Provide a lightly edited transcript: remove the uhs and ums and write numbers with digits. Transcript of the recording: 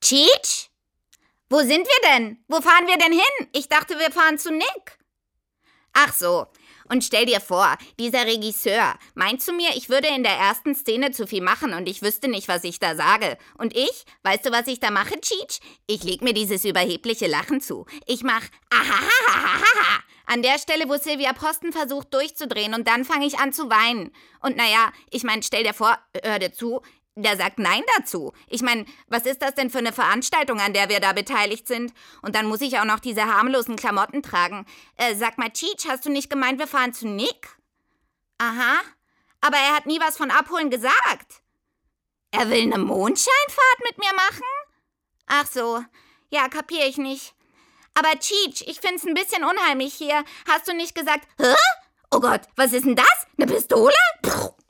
Cheech? Wo sind wir denn? Wo fahren wir denn hin? Ich dachte, wir fahren zu Nick. Ach so. Und stell dir vor, dieser Regisseur meint zu mir, ich würde in der ersten Szene zu viel machen und ich wüsste nicht, was ich da sage. Und ich, weißt du, was ich da mache, Cheech? Ich leg mir dieses überhebliche Lachen zu. Ich mach ahahahaha an der Stelle, wo Sylvia Posten versucht durchzudrehen und dann fange ich an zu weinen. Und naja, ich meine, stell dir vor, hör dir zu, der sagt Nein dazu. Ich meine, was ist das denn für eine Veranstaltung, an der wir da beteiligt sind? Und dann muss ich auch noch diese harmlosen Klamotten tragen. Sag mal, Cheech, hast du nicht gemeint, wir fahren zu Nick? Aha, aber er hat nie was von abholen gesagt. Er will eine Mondscheinfahrt mit mir machen? Ach so, ja, kapier ich nicht. Aber Cheech, ich find's ein bisschen unheimlich hier. Hast du nicht gesagt, hä? Oh Gott, was ist denn das? Eine Pistole? Puh.